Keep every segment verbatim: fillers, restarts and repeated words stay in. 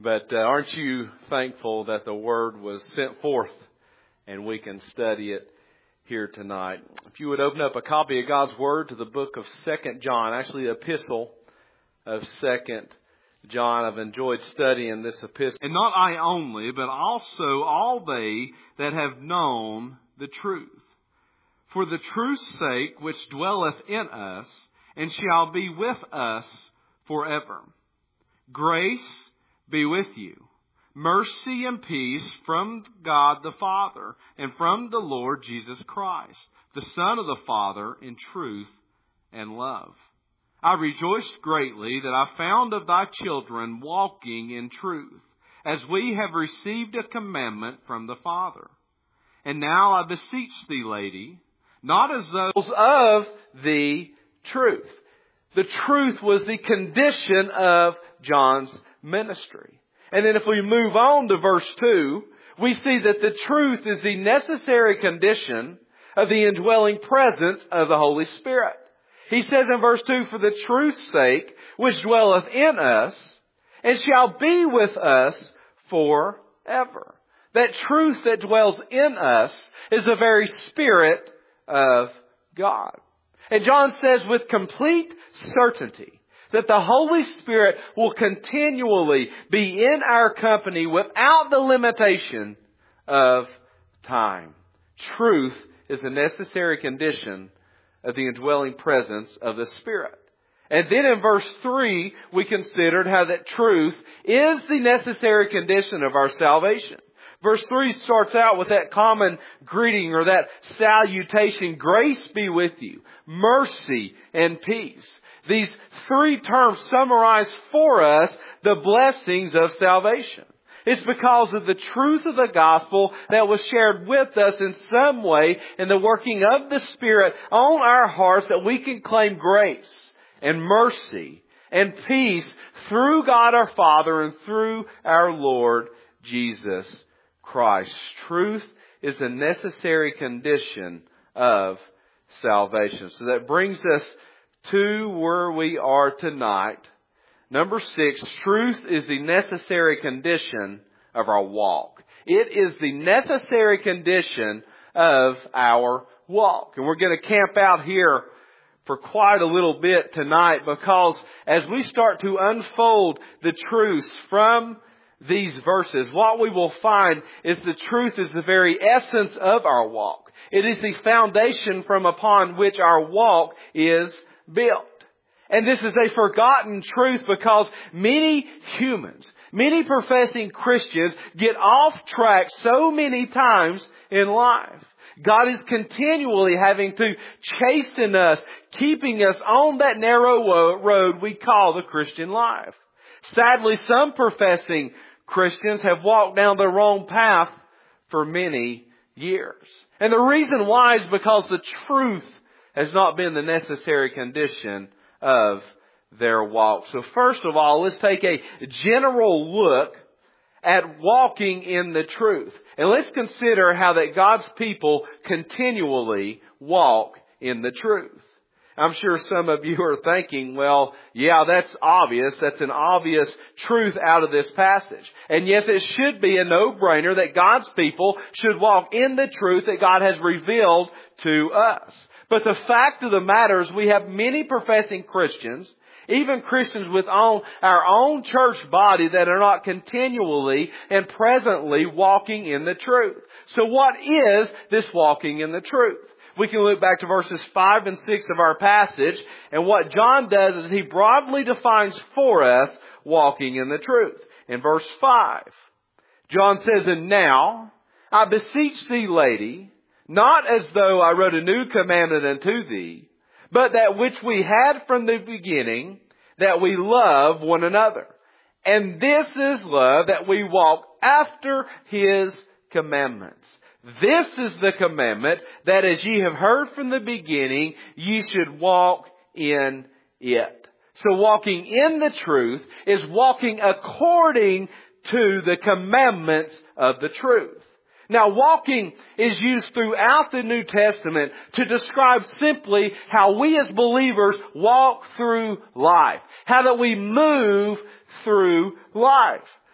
But uh, aren't you thankful that the Word was sent forth and we can study it here tonight? If you would open up a copy of God's Word to the book of Second John, actually the epistle of Second John. I've enjoyed studying this epistle. And not I only, but also all they that have known the truth. For the truth's sake which dwelleth in us, and shall be with us forever. Grace be with you. Mercy and peace from God the Father, and from the Lord Jesus Christ, the Son of the Father, in truth and love. I rejoiced greatly that I found of thy children walking in truth, as we have received a commandment from the Father. And now I beseech thee, lady, not as those of the truth. The truth was the condition of John's ministry. And then if we move on to verse two, we see that the truth is the necessary condition of the indwelling presence of the Holy Spirit. He says in verse two, for the truth's sake, which dwelleth in us, and shall be with us forever. That truth that dwells in us is the very Spirit of God. And John says with complete certainty that the Holy Spirit will continually be in our company without the limitation of time. Truth is a necessary condition of the indwelling presence of the Spirit. And then in verse three, we considered how that truth is the necessary condition of our salvation. Verse three starts out with that common greeting or that salutation, grace be with you, mercy and peace. These three terms summarize for us the blessings of salvation. It's because of the truth of the gospel that was shared with us in some way in the working of the Spirit on our hearts that we can claim grace and mercy and peace through God our Father and through our Lord Jesus Christ. Truth is a necessary condition of salvation. So that brings us to where we are tonight. Number six, truth is the necessary condition of our walk. It is the necessary condition of our walk. And we're going to camp out here for quite a little bit tonight, because as we start to unfold the truths from these verses, what we will find is the truth is the very essence of our walk. It is the foundation from upon which our walk is built. And this is a forgotten truth because many humans, many professing Christians get off track so many times in life. God is continually having to chasten us, keeping us on that narrow road we call the Christian life. Sadly, some professing Christians have walked down the wrong path for many years. And the reason why is because the truth has not been the necessary condition of their walk. So first of all, let's take a general look at walking in the truth. And let's consider how that God's people continually walk in the truth. I'm sure some of you are thinking, well, yeah, that's obvious. That's an obvious truth out of this passage. And yes, it should be a no-brainer that God's people should walk in the truth that God has revealed to us. But the fact of the matter is we have many professing Christians, even Christians within our own church body, that are not continually and presently walking in the truth. So what is this walking in the truth? We can look back to verses five and six of our passage, and what John does is he broadly defines for us walking in the truth. In verse five, John says, and now I beseech thee, lady, not as though I wrote a new commandment unto thee, but that which we had from the beginning, that we love one another. And this is love, that we walk after His commandments. This is the commandment, that as ye have heard from the beginning, ye should walk in it. So walking in the truth is walking according to the commandments of the truth. Now, walking is used throughout the New Testament to describe simply how we as believers walk through life. How that we move through life.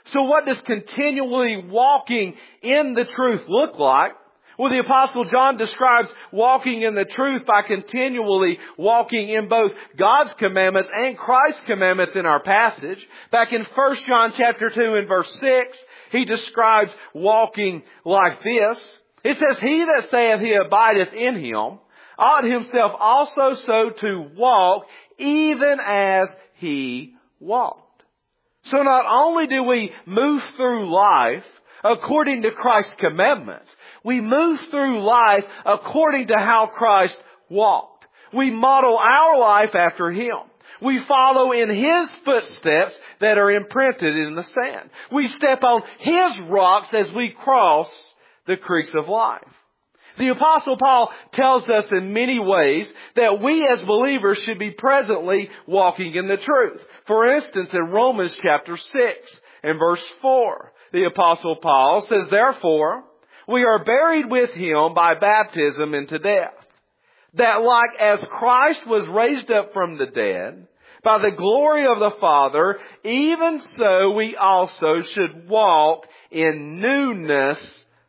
So what does continually walking in the truth look like? Well, the Apostle John describes walking in the truth by continually walking in both God's commandments and Christ's commandments in our passage. Back in First John chapter two and verse six, he describes walking like this. It says, "He that saith he abideth in him ought himself also so to walk, even as he walked." So not only do we move through life according to Christ's commandments, we move through life according to how Christ walked. We model our life after Him. We follow in His footsteps that are imprinted in the sand. We step on His rocks as we cross the creeks of life. The Apostle Paul tells us in many ways that we as believers should be presently walking in the truth. For instance, in Romans chapter six and verse four, the Apostle Paul says, "Therefore, we are buried with Him by baptism into death, that like as Christ was raised up from the dead by the glory of the Father, even so we also should walk in newness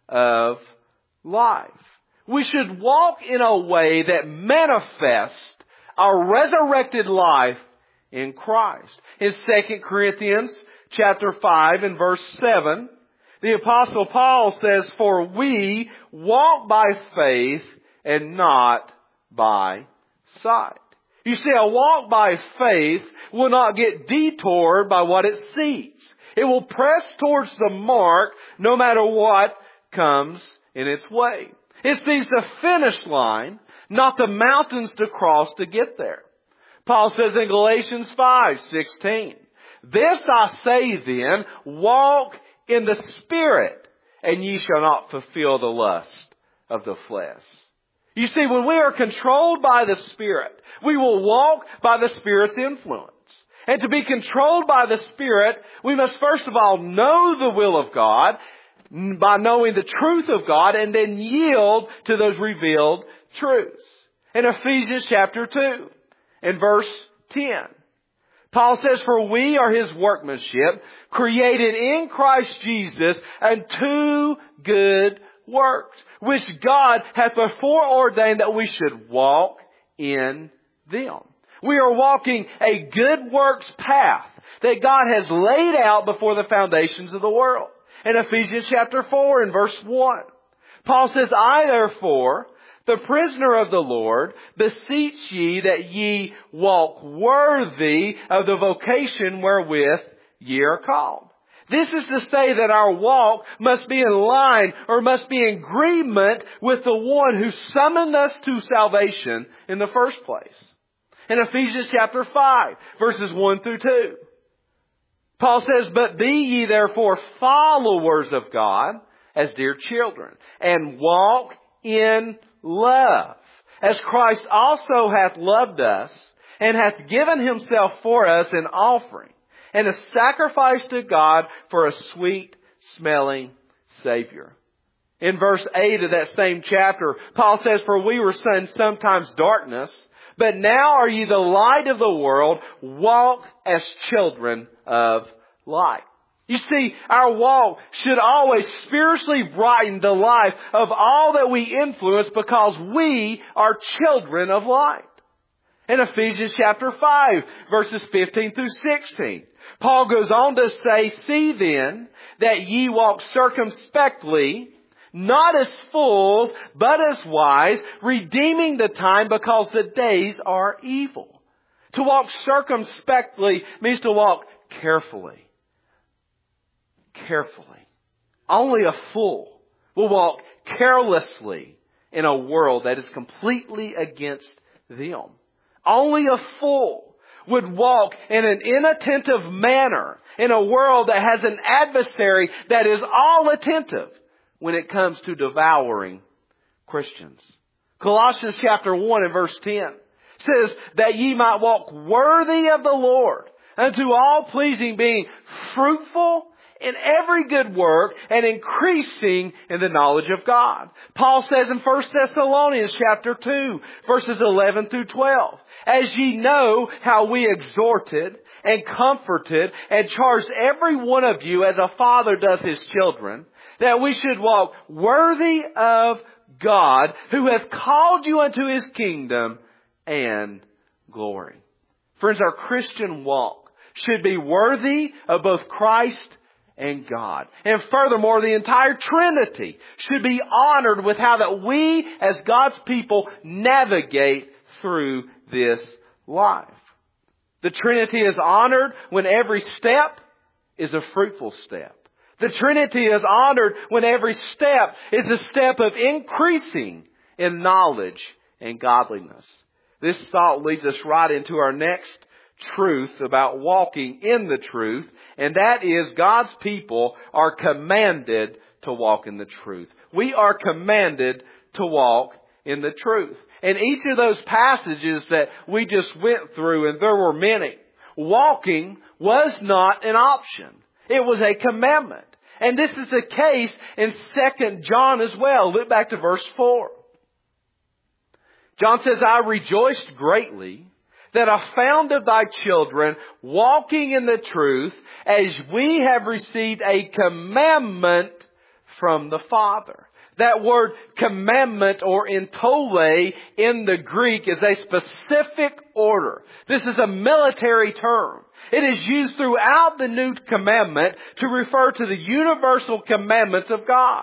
of life." We should walk in a way that manifests our resurrected life in Christ. In Second Corinthians chapter five and verse seven, the Apostle Paul says, "For we walk by faith and not by sight." You see, a walk by faith will not get detoured by what it sees. It will press towards the mark no matter what comes in its way. It sees the finish line, not the mountains to cross to get there. Paul says in Galatians five sixteen, "This I say then, walk in the Spirit, and ye shall not fulfill the lust of the flesh." You see, when we are controlled by the Spirit, we will walk by the Spirit's influence. And to be controlled by the Spirit, we must first of all know the will of God by knowing the truth of God, and then yield to those revealed truths. In Ephesians chapter two and verse ten, Paul says, "For we are His workmanship, created in Christ Jesus unto good works, which God hath before ordained that we should walk in them." We are walking a good works path that God has laid out before the foundations of the world. In Ephesians chapter four and verse one, Paul says, "I therefore, the prisoner of the Lord, beseech ye that ye walk worthy of the vocation wherewith ye are called." This is to say that our walk must be in line or must be in agreement with the one who summoned us to salvation in the first place. In Ephesians chapter five, verses one through two, Paul says, "But be ye therefore followers of God as dear children, and walk in love, as Christ also hath loved us, and hath given Himself for us an offering, and a sacrifice to God for a sweet smelling Savior." In verse eight of that same chapter, Paul says, "For we were in sometimes darkness, but now are ye the light of the world. Walk as children of light." You see, our walk should always spiritually brighten the life of all that we influence, because we are children of light. In Ephesians chapter five, verses fifteen through sixteen, Paul goes on to say, "See then that ye walk circumspectly, not as fools, but as wise, redeeming the time, because the days are evil." To walk circumspectly means to walk carefully. Carefully. Only a fool will walk carelessly in a world that is completely against them. Only a fool would walk in an inattentive manner in a world that has an adversary that is all attentive when it comes to devouring Christians. Colossians chapter one and verse ten says, "That ye might walk worthy of the Lord, unto all pleasing, being fruitful in every good work and increasing in the knowledge of God. Paul says in First Thessalonians chapter two, verses eleven through twelve, as ye know how we exhorted and comforted and charged every one of you as a father doth his children, that we should walk worthy of God, who hath called you unto His kingdom and glory. Friends, our Christian walk should be worthy of both Christ and God. And furthermore, the entire Trinity should be honored with how that we as God's people navigate through this life. The Trinity is honored when every step is a fruitful step. The Trinity is honored when every step is a step of increasing in knowledge and godliness. This thought leads us right into our next truth about walking in the truth, and that is God's people are commanded to walk in the truth. We are commanded to walk in the truth. And each of those passages that we just went through, and there were many, walking was not an option. It was a commandment. And this is the case in Second John as well. Look back to verse four. John says, I rejoiced greatly that I found of thy children walking in the truth, as we have received a commandment from the Father. That word commandment, or entole in the Greek, is a specific order. This is a military term. It is used throughout the New Commandment to refer to the universal commandments of God.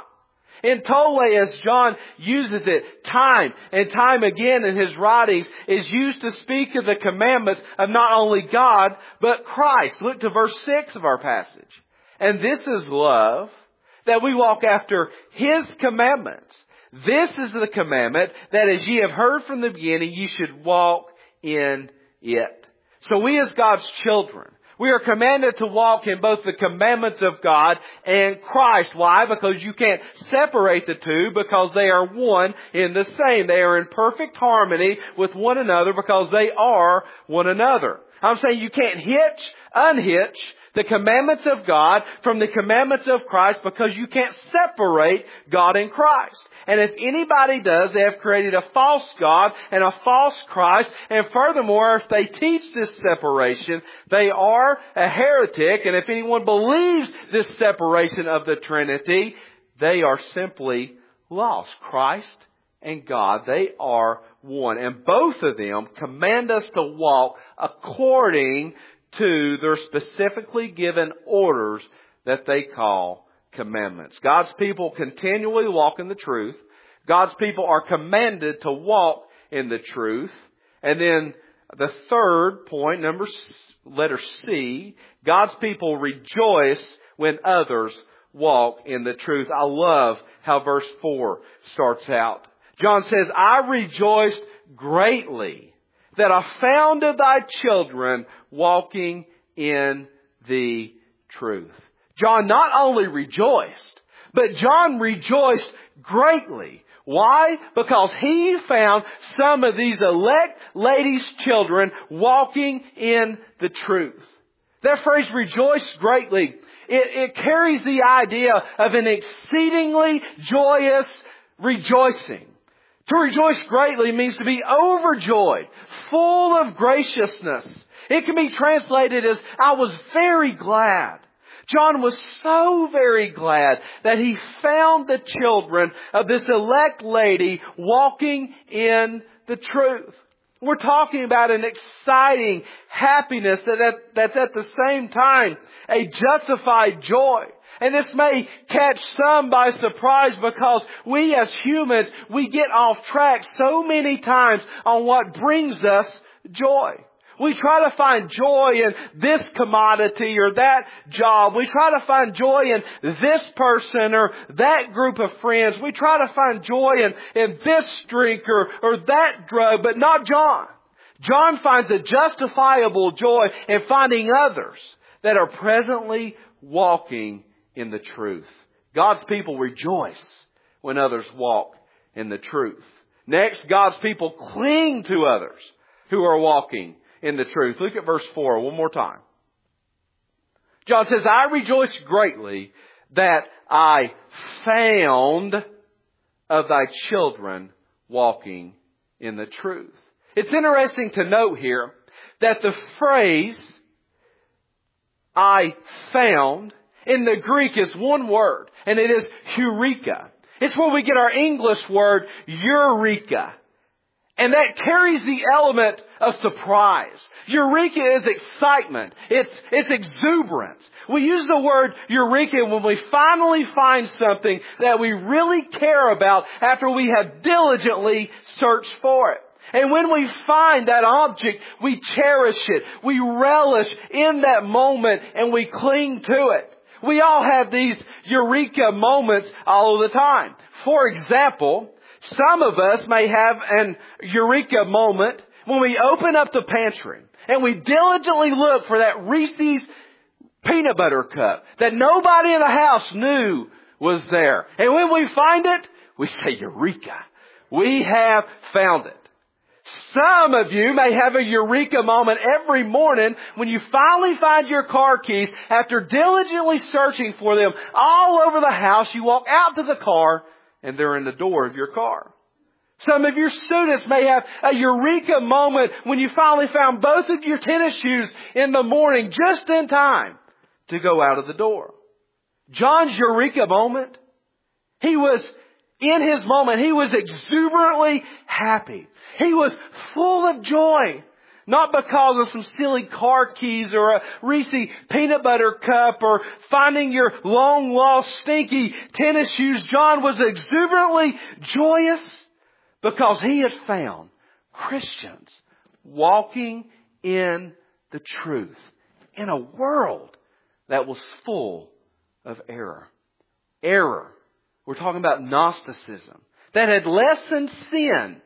Entole, as John uses it time and time again in his writings, is used to speak of the commandments of not only God, but Christ. Look to verse six of our passage. And this is love, that we walk after His commandments. This is the commandment, that as ye have heard from the beginning, ye should walk in it. So we as God's children, we are commanded to walk in both the commandments of God and Christ. Why? Because you can't separate the two, because they are one in the same. They are in perfect harmony with one another because they are one another. I'm saying you can't hitch, unhitch the commandments of God from the commandments of Christ, because you can't separate God and Christ. And if anybody does, they have created a false God and a false Christ. And furthermore, if they teach this separation, they are a heretic. And if anyone believes this separation of the Trinity, they are simply lost. Christ and God, they are one. And both of them command us to walk according to their specifically given orders that they call commandments. God's people continually walk in the truth. God's people are commanded to walk in the truth. And then the third point, number letter C, God's people rejoice when others walk in the truth. I love how verse four starts out. John says, I rejoiced greatly that I found of thy children walking in the truth. John not only rejoiced, but John rejoiced greatly. Why? Because he found some of these elect ladies' children walking in the truth. That phrase, rejoice greatly, it, it carries the idea of an exceedingly joyous rejoicing. To rejoice greatly means to be overjoyed, full of graciousness. It can be translated as, I was very glad. John was so very glad that he found the children of this elect lady walking in the truth. We're talking about an exciting happiness that at, that's at the same time a justified joy. And this may catch some by surprise, because we as humans, we get off track so many times on what brings us joy. We try to find joy in this commodity or that job. We try to find joy in this person or that group of friends. We try to find joy in, in this drink or, or that drug, but not John. John finds a justifiable joy in finding others that are presently walking in the truth. God's people rejoice when others walk in the truth. Next, God's people cling to others who are walking in the truth. Look at verse four one more time. John says, I rejoice greatly that I found of thy children walking in the truth. It's interesting to note here that the phrase, I found, in the Greek is one word, and it is eureka. It's where we get our English word eureka. And that carries the element of surprise. Eureka is excitement. It's, it's exuberance. We use the word eureka when we finally find something that we really care about after we have diligently searched for it. And when we find that object, we cherish it. We relish in that moment and we cling to it. We all have these eureka moments all the time. For example, some of us may have an eureka moment when we open up the pantry and we diligently look for that Reese's peanut butter cup that nobody in the house knew was there. And when we find it, we say, eureka! We have found it. Some of you may have a eureka moment every morning when you finally find your car keys after diligently searching for them all over the house. You walk out to the car and they're in the door of your car. Some of your students may have a eureka moment when you finally found both of your tennis shoes in the morning just in time to go out of the door. John's eureka moment, he was in his moment, he was exuberantly happy. He was full of joy. Not because of some silly car keys or a Reese's peanut butter cup or finding your long lost stinky tennis shoes. John was exuberantly joyous because he had found Christians walking in the truth in a world that was full of error. Error. We're talking about Gnosticism that had lessened sin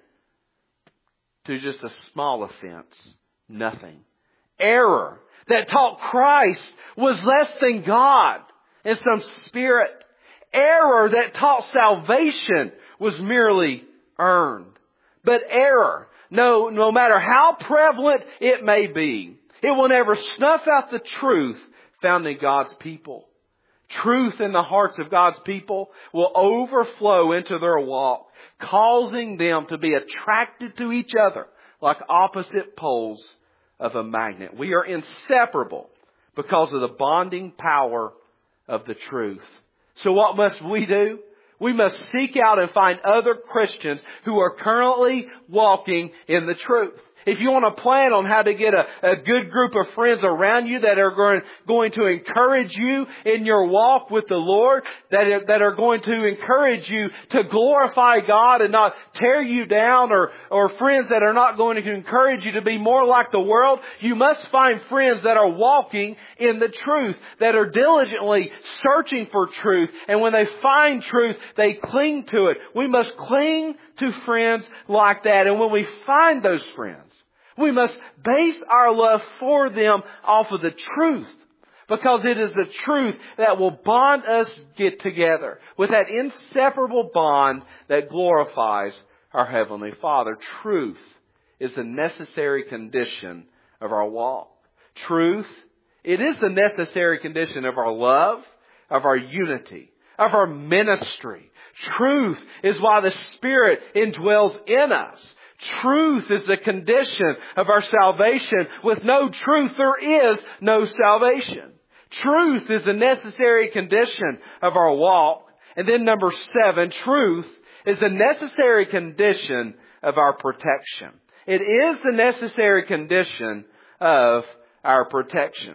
to just a small offense. Nothing. Error that taught Christ was less than God in some spirit. Error that taught salvation was merely earned. But error, no, no matter how prevalent it may be, it will never snuff out the truth found in God's people. Truth in the hearts of God's people will overflow into their walk, causing them to be attracted to each other like opposite poles of a magnet. We are inseparable because of the bonding power of the truth. So what must we do? We must seek out and find other Christians who are currently walking in the truth. If you want to plan on how to get a, a good group of friends around you that are going, going to encourage you in your walk with the Lord, that are, that are going to encourage you to glorify God and not tear you down, or, or friends that are not going to encourage you to be more like the world, you must find friends that are walking in the truth, that are diligently searching for truth. And when they find truth, they cling to it. We must cling to friends like that. And when we find those friends, we must base our love for them off of the truth, because it is the truth that will bond us get together with that inseparable bond that glorifies our Heavenly Father. Truth is the necessary condition of our walk. Truth, it is the necessary condition of our love, of our unity, of our ministry. Truth is why the Spirit indwells in us. Truth is the condition of our salvation. With no truth, there is no salvation. Truth is the necessary condition of our walk. And then number seven, truth is the necessary condition of our protection. It is the necessary condition of our protection.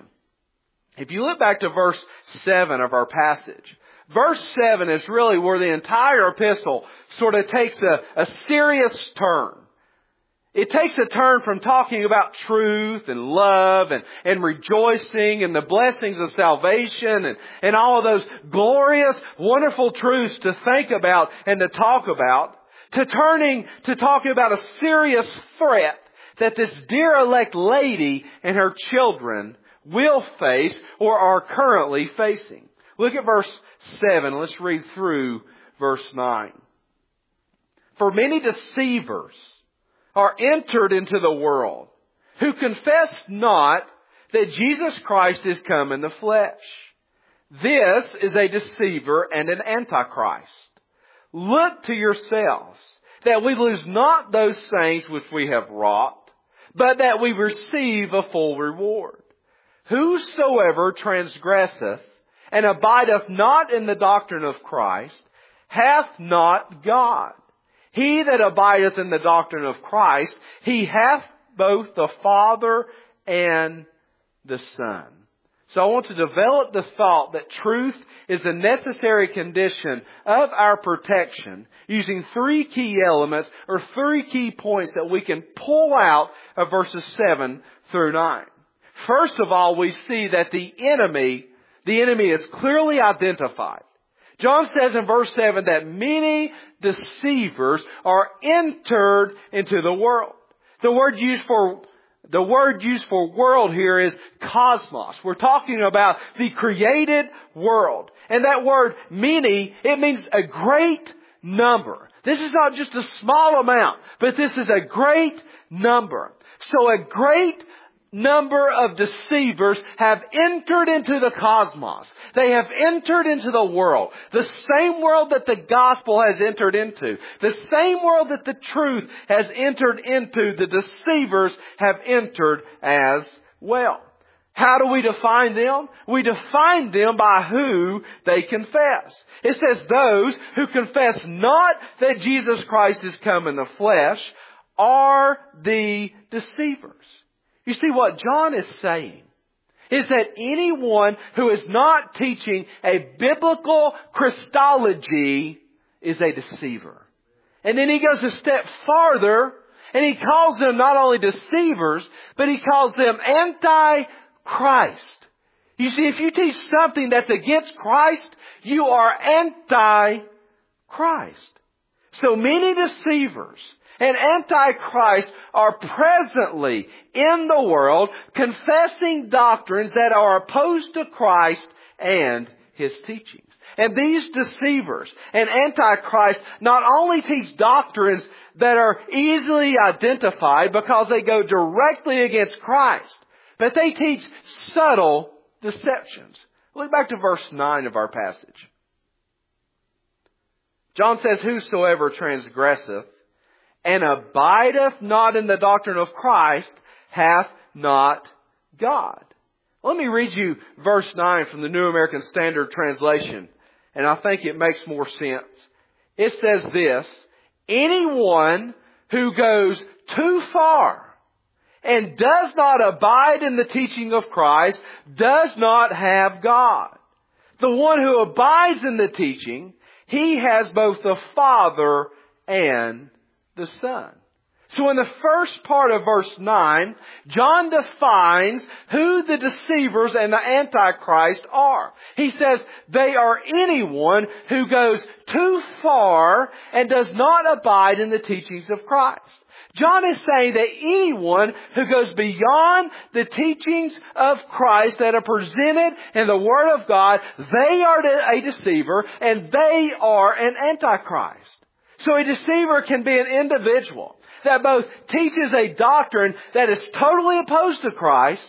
If you look back to verse seven of our passage, verse seven is really where the entire epistle sort of takes a, a serious turn. It takes a turn from talking about truth and love and, and rejoicing and the blessings of salvation and, and all of those glorious, wonderful truths to think about and to talk about, to turning to talking about a serious threat that this dear elect lady and her children will face or are currently facing. Look at verse seven. Let's read through verse nine. For many deceivers are entered into the world, who confess not that Jesus Christ is come in the flesh. This is a deceiver and an antichrist. Look to yourselves, that we lose not those things which we have wrought, but that we receive a full reward. Whosoever transgresseth and abideth not in the doctrine of Christ hath not God. He that abideth in the doctrine of Christ, he hath both the Father and the Son. So I want to develop the thought that truth is a necessary condition of our protection using three key elements or three key points that we can pull out of verses seven through nine. First of all, we see that the enemy, the enemy is clearly identified. John says in verse seven that many deceivers are entered into the world. The word used for The word used for world here is cosmos. We're talking about the created world. And that word, many, it means a great number. This is not just a small amount, but this is a great number. So a great number of deceivers have entered into the cosmos. They have entered into the world. The same world that the gospel has entered into. The same world that the truth has entered into. The deceivers have entered as well. How do we define them? We define them by who they confess. It says those who confess not that Jesus Christ is come in the flesh are the deceivers. You see, what John is saying is that anyone who is not teaching a biblical Christology is a deceiver. And then he goes a step farther and he calls them not only deceivers, but he calls them anti-Christ. You see, if you teach something that's against Christ, you are anti-Christ. So many deceivers and antichrist are presently in the world confessing doctrines that are opposed to Christ and His teachings. And these deceivers and antichrist not only teach doctrines that are easily identified because they go directly against Christ, but they teach subtle deceptions. Look back to verse nine of our passage. John says, whosoever transgresseth and abideth not in the doctrine of Christ hath not God. Let me read you verse nine from the New American Standard Translation, and I think it makes more sense. It says this, anyone who goes too far and does not abide in the teaching of Christ does not have God. The one who abides in the teaching, he has both the Father and the Son. So in the first part of verse nine, John defines who the deceivers and the Antichrist are. He says they are anyone who goes too far and does not abide in the teachings of Christ. John is saying that anyone who goes beyond the teachings of Christ that are presented in the Word of God, they are a deceiver and they are an Antichrist. So a deceiver can be an individual that both teaches a doctrine that is totally opposed to Christ,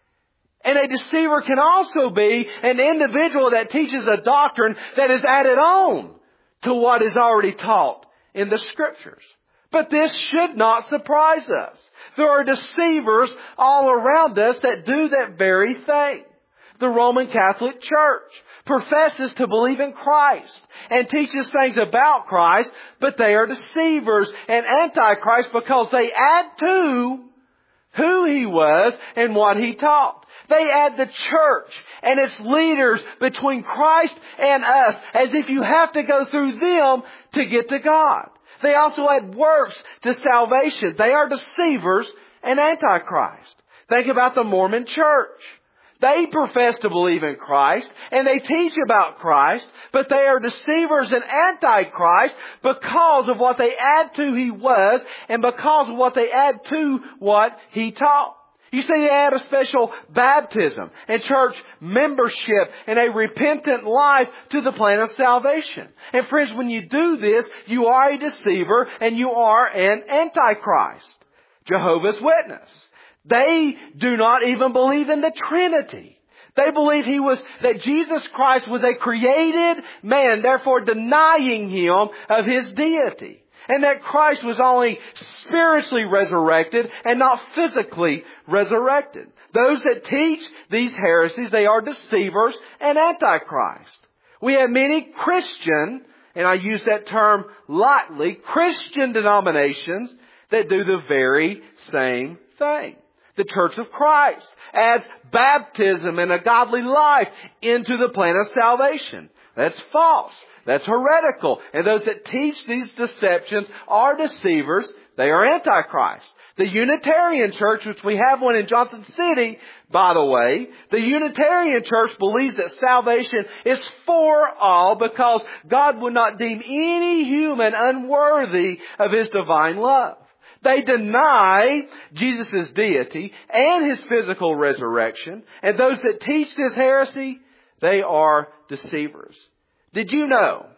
and a deceiver can also be an individual that teaches a doctrine that is added on to what is already taught in the Scriptures. But this should not surprise us. There are deceivers all around us that do that very thing. The Roman Catholic Church professes to believe in Christ and teaches things about Christ, but they are deceivers and antichrist because they add to who He was and what He taught. They add the church and its leaders between Christ and us as if you have to go through them to get to God. They also add works to salvation. They are deceivers and antichrist. Think about the Mormon Church. They profess to believe in Christ and they teach about Christ, but they are deceivers and antichrist because of what they add to He was and because of what they add to what He taught. You see, they add a special baptism and church membership and a repentant life to the plan of salvation. And friends, when you do this, you are a deceiver and you are an antichrist. Jehovah's Witness. They do not even believe in the Trinity. They believe He was, that Jesus Christ was a created man, therefore denying Him of His deity. And that Christ was only spiritually resurrected and not physically resurrected. Those that teach these heresies, they are deceivers and antichrist. We have many Christian, and I use that term lightly, Christian denominations that do the very same thing. The Church of Christ adds baptism and a godly life into the plan of salvation. That's false. That's heretical. And those that teach these deceptions are deceivers. They are antichrist. The Unitarian Church, which we have one in Johnson City, by the way, the Unitarian Church believes that salvation is for all because God would not deem any human unworthy of His divine love. They deny Jesus' deity and His physical resurrection. And those that teach this heresy, they are deceivers. Did you know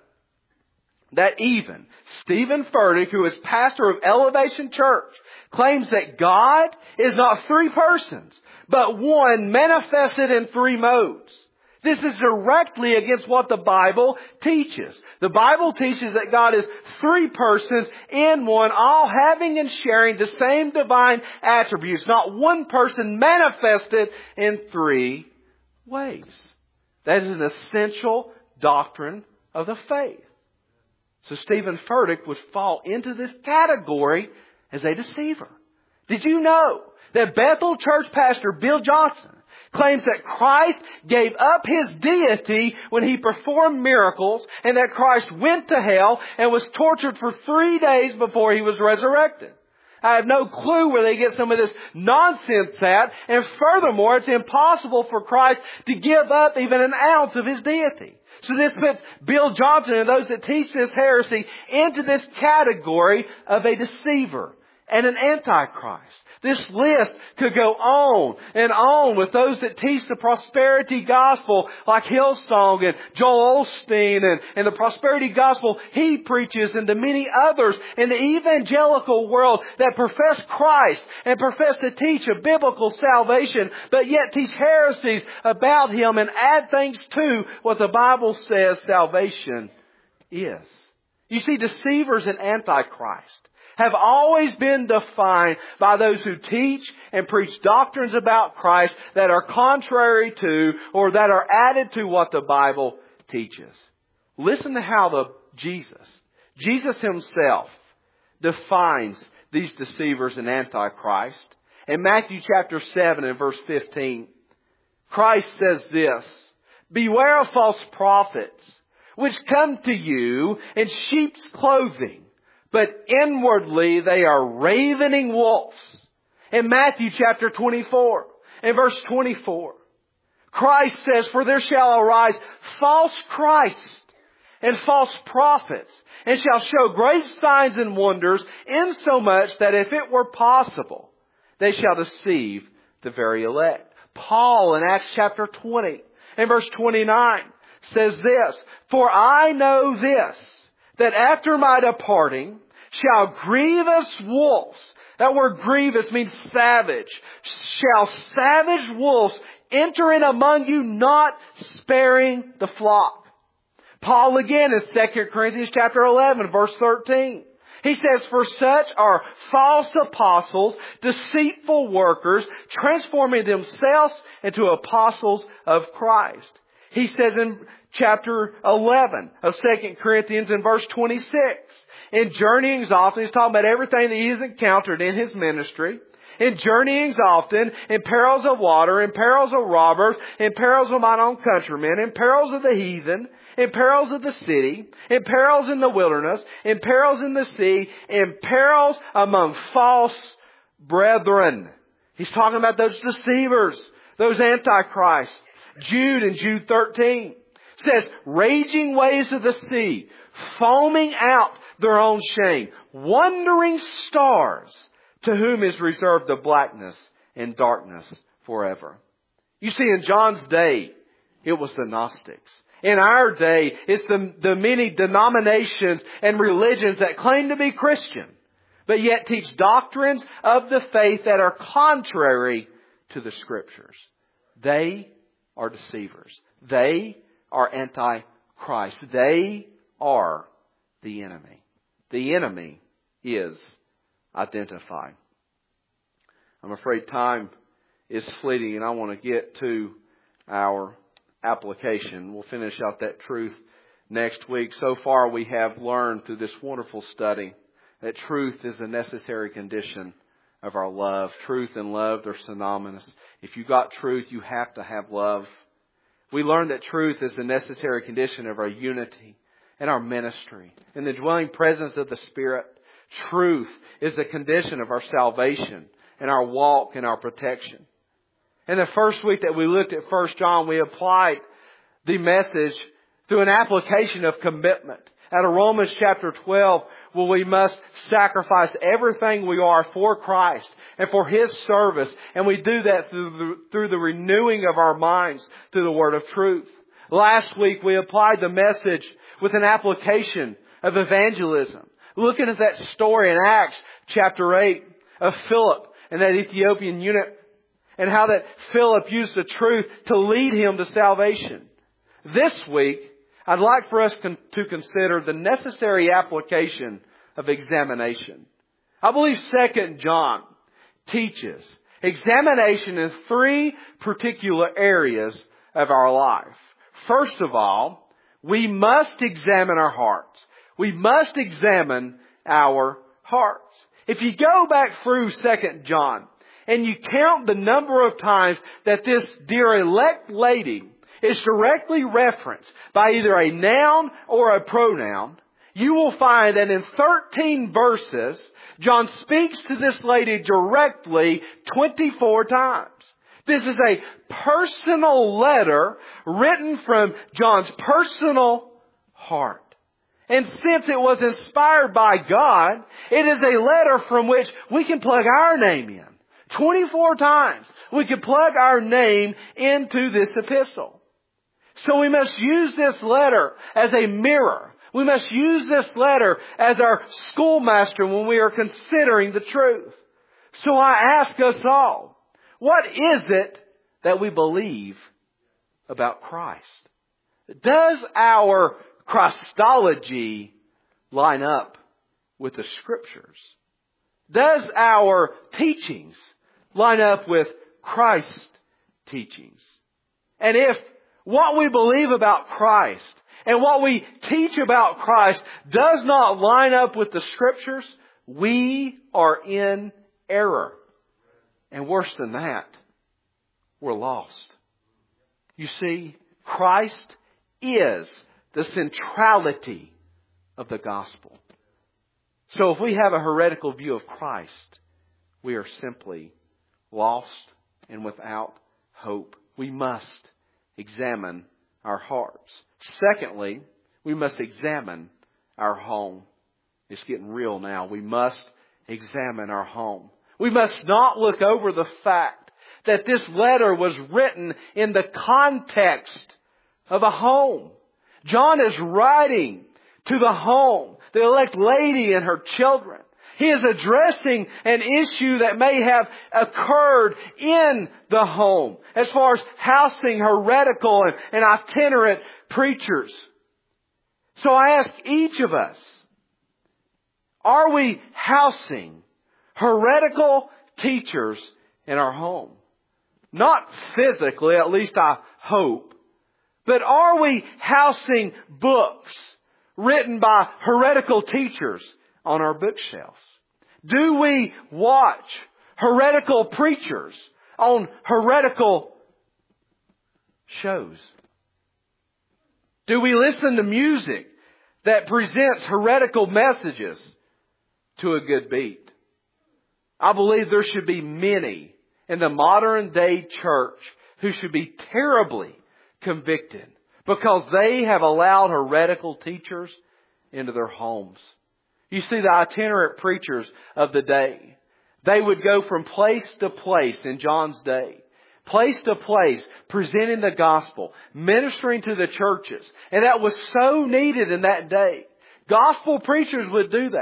that even Stephen Furtick, who is pastor of Elevation Church, claims that God is not three persons, but one manifested in three modes? This is directly against what the Bible teaches. The Bible teaches that God is three persons in one, all having and sharing the same divine attributes, not one person manifested in three ways. That is an essential doctrine of the faith. So Stephen Furtick would fall into this category as a deceiver. Did you know that Bethel Church pastor Bill Johnson claims that Christ gave up His deity when He performed miracles, and that Christ went to hell and was tortured for three days before He was resurrected? I have no clue where they get some of this nonsense at. And furthermore, it's impossible for Christ to give up even an ounce of His deity. So this puts Bill Johnson and those that teach this heresy into this category of a deceiver and an antichrist. This list could go on and on with those that teach the prosperity gospel like Hillsong and Joel Osteen and, and the prosperity gospel he preaches, and to many others in the evangelical world that profess Christ and profess to teach a biblical salvation, but yet teach heresies about Him and add things to what the Bible says salvation is. You see, deceivers and antichrist have always been defined by those who teach and preach doctrines about Christ that are contrary to or that are added to what the Bible teaches. Listen to how the Jesus, Jesus Himself defines these deceivers and antichrist. In Matthew chapter seven and verse fifteen, Christ says this, "Beware of false prophets, which come to you in sheep's clothing, but inwardly they are ravening wolves." In Matthew chapter twenty-four, in verse twenty-four, Christ says, "For there shall arise false Christs and false prophets, and shall show great signs and wonders, insomuch that if it were possible, they shall deceive the very elect." Paul in Acts chapter twenty, in verse twenty-nine, says this, "For I know this, that after my departing shall grievous wolves," that word grievous means savage, "shall savage wolves enter in among you, not sparing the flock." Paul again in Second Corinthians chapter eleven, verse thirteen. He says, "For such are false apostles, deceitful workers, transforming themselves into apostles of Christ." He says in chapter eleven of Second Corinthians in verse twenty-six, "In journeyings often," he's talking about everything that he has encountered in his ministry, "in journeyings often, in perils of water, in perils of robbers, in perils of mine own countrymen, in perils of the heathen, in perils of the city, in perils in the wilderness, in perils in the sea, in perils among false brethren." He's talking about those deceivers, those antichrists. Jude in Jude thirteen says, "Raging waves of the sea, foaming out their own shame, wandering stars, to whom is reserved the blackness and darkness forever." You see, in John's day, it was the Gnostics. In our day, it's the, the many denominations and religions that claim to be Christian, but yet teach doctrines of the faith that are contrary to the Scriptures. They are deceivers. They are anti-Christ. They are the enemy. The enemy is identified. I'm afraid time is fleeting, and I want to get to our application. We'll finish out that truth next week. So far we have learned through this wonderful study that truth is a necessary condition of our love. Truth and love, they're synonymous. If you got truth, you have to have love. We learned that truth is a necessary condition of our unity and our ministry. In the dwelling presence of the Spirit, truth is the condition of our salvation and our walk and our protection. In the first week that we looked at First John, we applied the message through an application of commitment. Out of Romans chapter twelve, where we must sacrifice everything we are for Christ and for His service. And we do that through the, through the renewing of our minds through the Word of truth. Last week we applied the message with an application of evangelism. Looking at that story in Acts chapter eight of Philip and that Ethiopian eunuch, and how that Philip used the truth to lead him to salvation. This week, I'd like for us con- to consider the necessary application of examination. I believe Second John teaches examination in three particular areas of our life. First of all, we must examine our hearts. We must examine our hearts. If you go back through Second John and you count the number of times that this dear elect lady is directly referenced by either a noun or a pronoun, you will find that in thirteen verses, John speaks to this lady directly twenty-four times. This is a personal letter written from John's personal heart. And since it was inspired by God, it is a letter from which we can plug our name in. twenty-four times we can plug our name into this epistle. So we must use this letter as a mirror. We must use this letter as our schoolmaster when we are considering the truth. So I ask us all, what is it that we believe about Christ? Does our Christology line up with the Scriptures? Does our teachings line up with Christ's teachings? And if what we believe about Christ and what we teach about Christ does not line up with the Scriptures, we are in error. And worse than that, we're lost. You see, Christ is the centrality of the gospel. So if we have a heretical view of Christ, we are simply lost and without hope. We must examine our hearts. Secondly, we must examine our home. It's getting real now. We must examine our home. We must not look over the fact that this letter was written in the context of a home. John is writing to the home, the elect lady and her children. He is addressing an issue that may have occurred in the home as far as housing heretical and, and itinerant preachers. So I ask each of us, are we housing heretical teachers in our home? Not physically, at least I hope. But are we housing books written by heretical teachers on our bookshelves? Do we watch heretical preachers on heretical shows? Do we listen to music that presents heretical messages to a good beat? I believe there should be many in the modern day church who should be terribly convicted because they have allowed heretical teachers into their homes. You see, the itinerant preachers of the day, they would go from place to place in John's day, place to place, presenting the gospel, ministering to the churches. And that was so needed in that day. Gospel preachers would do that.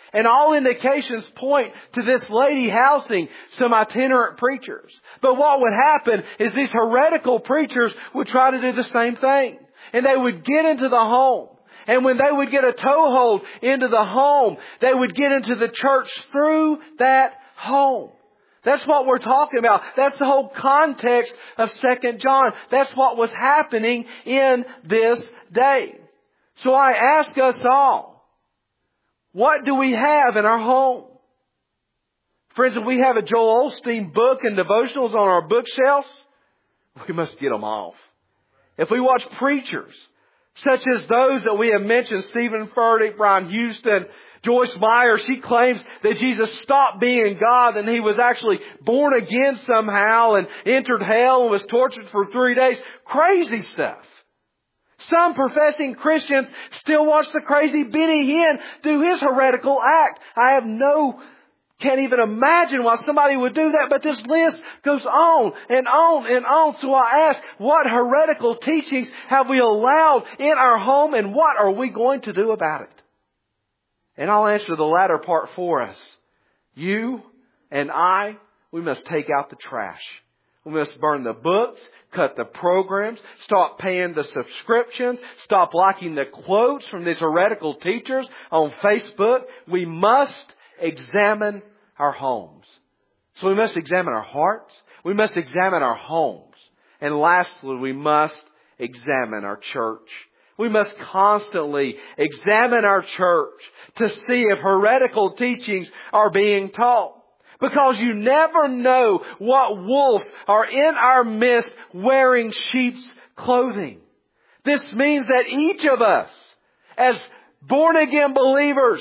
And all indications point to this lady housing some itinerant preachers. But what would happen is these heretical preachers would try to do the same thing. And they would get into the home. And when they would get a toehold into the home, they would get into the church through that home. That's what we're talking about. That's the whole context of Second John. That's what was happening in this day. So I ask us all, what do we have in our home? Friends, if we have a Joel Osteen book and devotionals on our bookshelves, we must get them off. If we watch preachers, such as those that we have mentioned, Stephen Furtick, Brian Houston, Joyce Meyer, she claims that Jesus stopped being God and He was actually born again somehow and entered hell and was tortured for three days. Crazy stuff. Some professing Christians still watch the crazy Benny Hinn do his heretical act. I have no, can't even imagine why somebody would do that, but this list goes on and on and on. So I ask, what heretical teachings have we allowed in our home and what are we going to do about it? And I'll answer the latter part for us. You and I, we must take out the trash. We must burn the books, cut the programs, stop paying the subscriptions, stop liking the quotes from these heretical teachers on Facebook. We must examine our homes. So we must examine our hearts. We must examine our homes. And lastly, we must examine our church. We must constantly examine our church to see if heretical teachings are being taught. Because you never know what wolves are in our midst wearing sheep's clothing. This means that each of us, as born-again believers,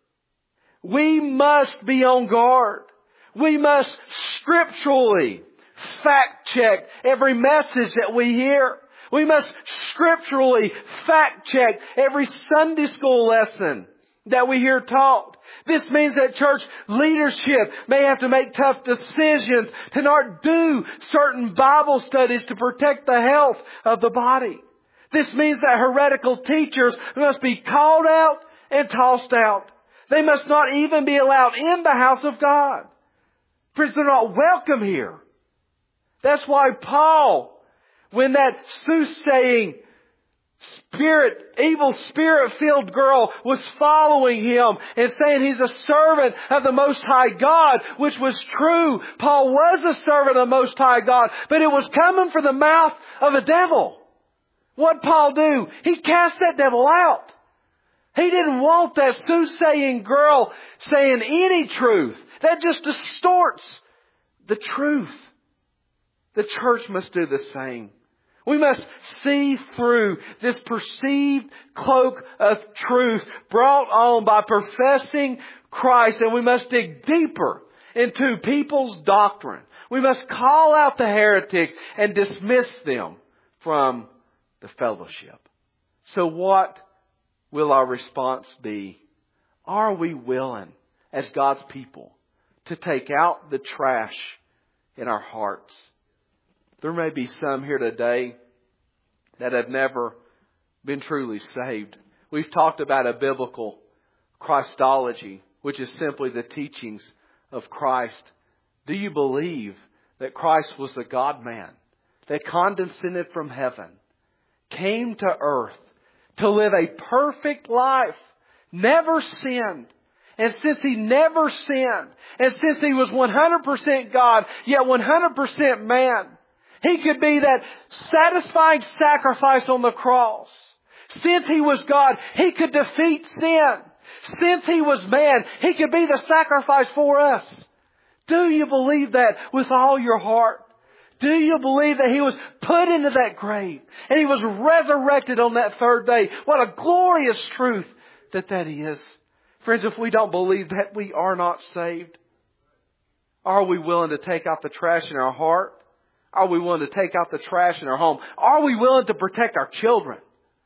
we must be on guard. We must scripturally fact-check every message that we hear. We must scripturally fact-check every Sunday school lesson that we hear taught. This means that church leadership may have to make tough decisions to not do certain Bible studies to protect the health of the body. This means that heretical teachers must be called out and tossed out. They must not even be allowed in the house of God. Friends, they're not welcome here. That's why Paul, when that soothsaying spirit, evil spirit-filled girl was following him and saying he's a servant of the Most High God, which was true. Paul was a servant of the Most High God, but it was coming from the mouth of a devil. What'd Paul do? He cast that devil out. He didn't want that soothsaying girl saying any truth. That just distorts the truth. The church must do the same. We must see through this perceived cloak of truth brought on by professing Christ, and we must dig deeper into people's doctrine. We must call out the heretics and dismiss them from the fellowship. So what will our response be? Are we willing, as God's people, to take out the trash in our hearts? There may be some here today that have never been truly saved. We've talked about a biblical Christology, which is simply the teachings of Christ. Do you believe that Christ was the God-man that condescended from heaven, came to earth to live a perfect life, never sinned? And since He never sinned, and since He was one hundred percent God, yet one hundred percent man, He could be that satisfying sacrifice on the cross. Since He was God, He could defeat sin. Since He was man, He could be the sacrifice for us. Do you believe that with all your heart? Do you believe that He was put into that grave and He was resurrected on that third day? What a glorious truth that that is. Friends, if we don't believe that, we are not saved. Are we willing to take out the trash in our heart? Are we willing to take out the trash in our home? Are we willing to protect our children?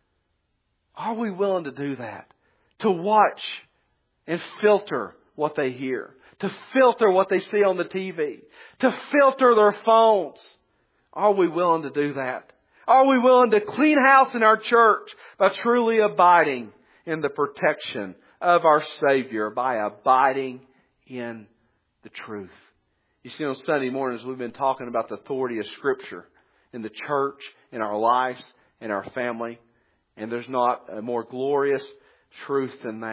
Are we willing to do that? To watch and filter what they hear. To filter what they see on the T V. To filter their phones. Are we willing to do that? Are we willing to clean house in our church by truly abiding in the protection of our Savior by abiding in the truth. You see, on Sunday mornings we've been talking about the authority of Scripture in the church, in our lives, in our family. And there's not a more glorious truth than that.